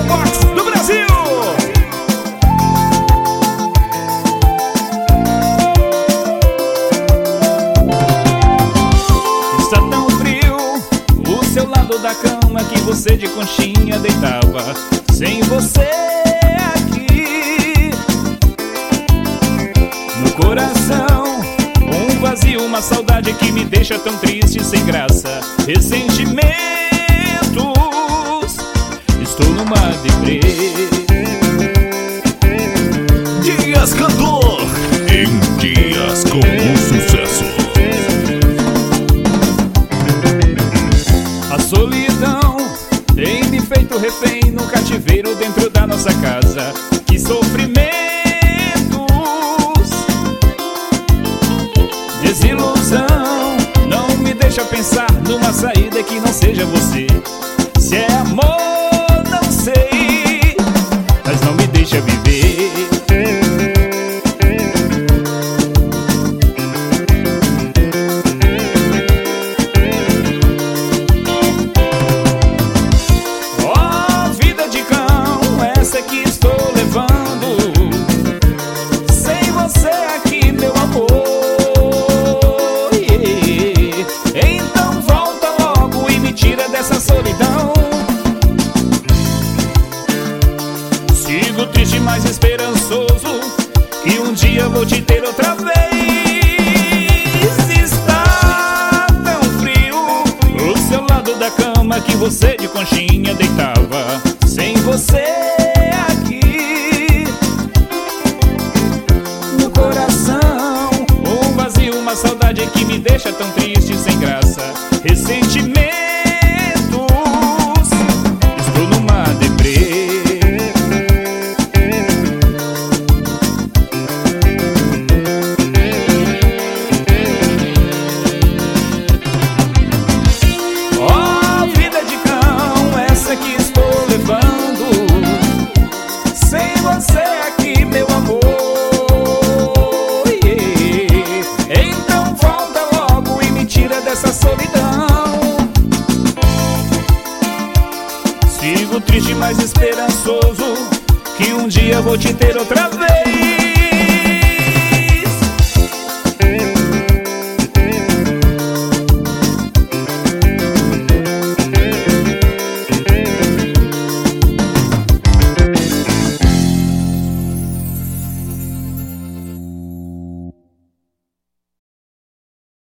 box do Brasil. Está tão frio o seu lado da cama que você de conchinha deitava. Sem você aqui no coração, um vazio, uma saudade que me deixa tão triste, sem graça. Ressentimentos, estou numa deprê. Dias Cantor, em Dias com o Sucesso. A solidão tem me feito refém no cativeiro dentro da nossa casa. Que sofrimentos, desilusão, não me deixa pensar numa saída que não seja você. Se é amor, não sei, mas não me deixa viver. Oh, vida de cão, essa que estou levando. Sem você aqui, meu amor. Então volta logo e me tira dessa solidão. Sigo triste, mas esperançoso, que um dia vou te ter outra vez. Está tão frio o seu lado da cama que você de conchinha deitava. Sem você aqui no coração, um vazio, uma saudade que me deixa tão triste, sem graça. Ressentimentos, estou numa deprê. Oh, vida de cão, essa que estou levando. Sem você aqui, meu amor. Então volta logo e me tira dessa solidão. Sigo triste, mas esperançoso, que um dia vou te ter outra vez.